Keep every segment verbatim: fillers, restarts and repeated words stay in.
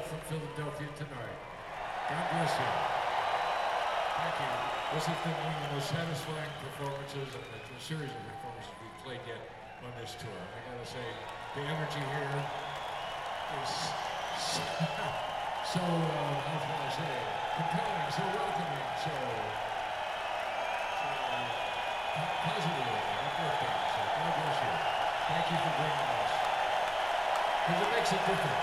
from Philadelphia tonight. God bless you. Thank you. This has been one of the most satisfying performances of the, the series of performances we've played yet on this tour. I gotta say, the energy here is so, so uh, how can I say, compelling, so welcoming, so, so uh, positive, uplifting. So God bless you. Thank you for bringing us. Because it makes a difference.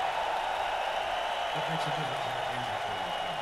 It makes a difference in the music that we play.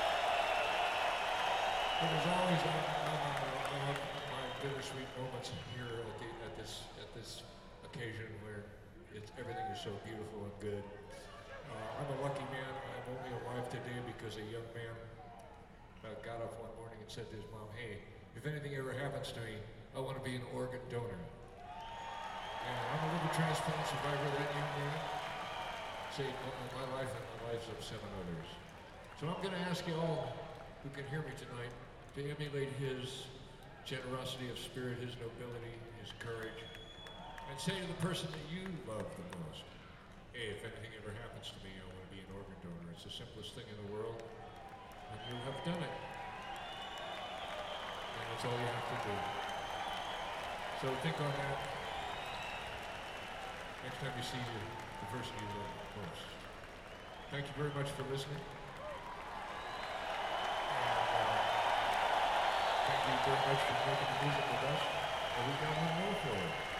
But as always, I, I, I have my bittersweet moments here at, the, at this at this occasion where it's, everything is so beautiful and good. Uh, I'm a lucky man. I'm only alive today because a young man uh, got up one morning and said to his mom, "Hey, if anything ever happens to me, I want to be an organ donor." And I'm a liver transplant survivor. That young man saved my life and the lives of seven others. So I'm going to ask you all who can hear me tonight to emulate his generosity of spirit, his nobility, his courage, and say to the person that you love the most, "Hey, if anything ever happens to me, I want to be an organ donor." It's the simplest thing in the world, and you have done it. And that's all you have to do. So think on that next time you see the, the person you love most. Thank you very much for listening. Thank you very much for making the music with us. And we've got one more for you.